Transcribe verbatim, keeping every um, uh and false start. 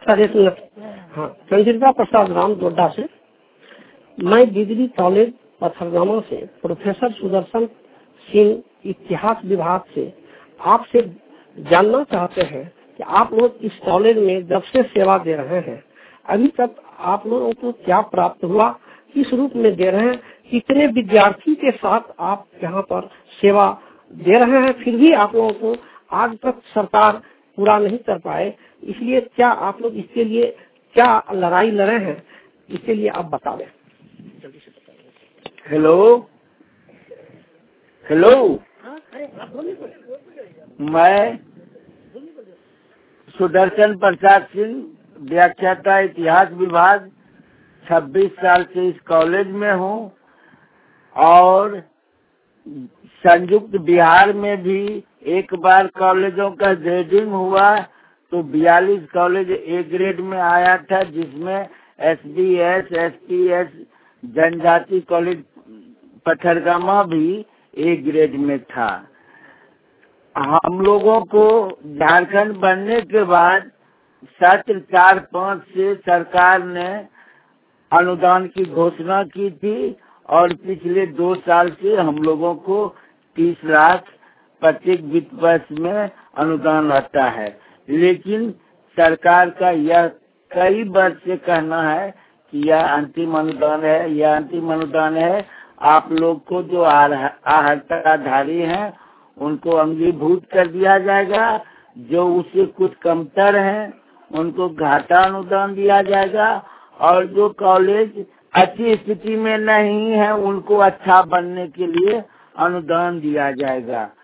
Sir एक minute. हाँ, चंद्रिका प्रसाद राम गोड्डा से। मैं डिग्री कॉलेज पथरगामा से प्रोफेसर सुदर्शन सिंह इतिहास विभाग से आपसे जानना चाहते हैं कि आप लोग इस कॉलेज में जब से सेवा दे रहे हैं अभी तक आप लोगों को क्या प्राप्त हुआ, किस रूप में दे रहे हैं, कितने विद्यार्थी के साथ आप यहाँ पर सेवा दे रहे हैं, फिर भी आप लोगों को आज तक सरकार पूरा नहीं कर पाए, इसलिए क्या आप लोग इसके लिए क्या लड़ाई लड़े हैं, इसके लिए आप बता दें। हेलो हेलो मैं सुदर्शन प्रसाद सिंह, व्याख्याता इतिहास विभाग, छब्बीस साल से इस कॉलेज में हूँ और संयुक्त बिहार में भी एक बार कॉलेजों का ग्रेडिंग हुआ तो बयालीस कॉलेज ए ग्रेड में आया था, जिसमें S B S, S P S, जनजाति कॉलेज पथरगामा भी ए ग्रेड में था। हम लोगों को झारखंड बनने के बाद सत्र चार पाँच से सरकार ने अनुदान की घोषणा की थी और पिछले दो साल से हम लोगों को तीस लाख प्रत्येक वित्त वर्ष में अनुदान रहता है, लेकिन सरकार का यह कई वर्ष से कहना है कि यह अंतिम अनुदान है, यह अंतिम अनुदान है। आप लोग को जो अर्हताधारी हैं उनको अंगीभूत कर दिया जाएगा, जो उससे कुछ कमतर हैं उनको घाटा अनुदान दिया जाएगा और जो कॉलेज अच्छी स्थिति में नहीं है उनको अच्छा बनने के लिए अनुदान दिया जाएगा।